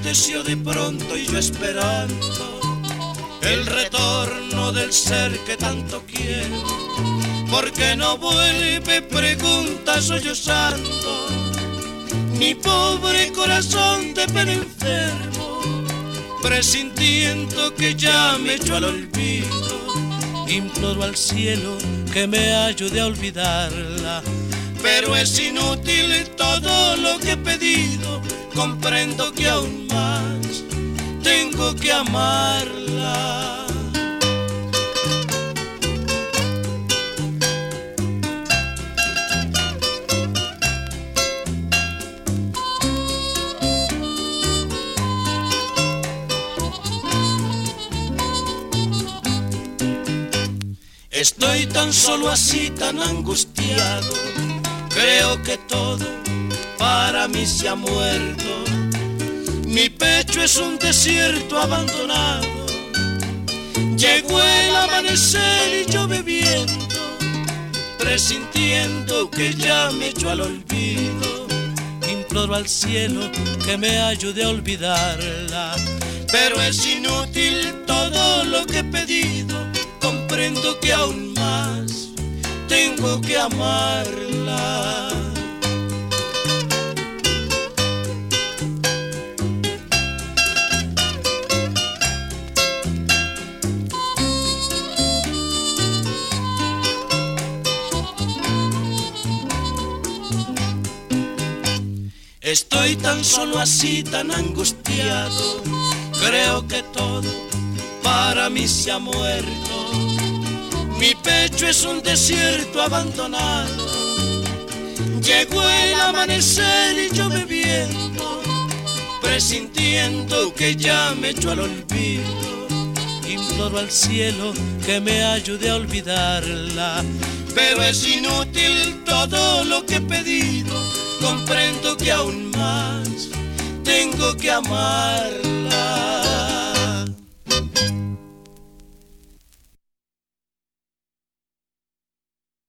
anocheció de pronto y yo esperando el retorno del ser que tanto quiero. ¿Por qué no vuelve? Pregunta sollozando mi pobre corazón de pena enfermo, presintiendo que ya me echó al olvido. Imploro al cielo que me ayude a olvidarla, pero es inútil todo lo que he pedido. Comprendo que aún más tengo que amarla. Estoy tan solo así, tan angustiado. Creo que todo para mí se ha muerto. Mi pecho es un desierto abandonado. Llegó el amanecer y yo bebiendo, presintiendo que ya me echó al olvido. Imploro al cielo que me ayude a olvidarla, pero es inútil todo lo que he pedido. Comprendo que aún más tengo que amarla. Estoy tan solo así, tan angustiado. Creo que todo para mí se ha muerto. Mi pecho es un desierto abandonado. Llegó el amanecer y yo bebiendo, presintiendo que ya me echó al olvido. Imploro al cielo que me ayude a olvidarla, pero es inútil todo lo que he pedido. Comprendo que aún más tengo que amarla.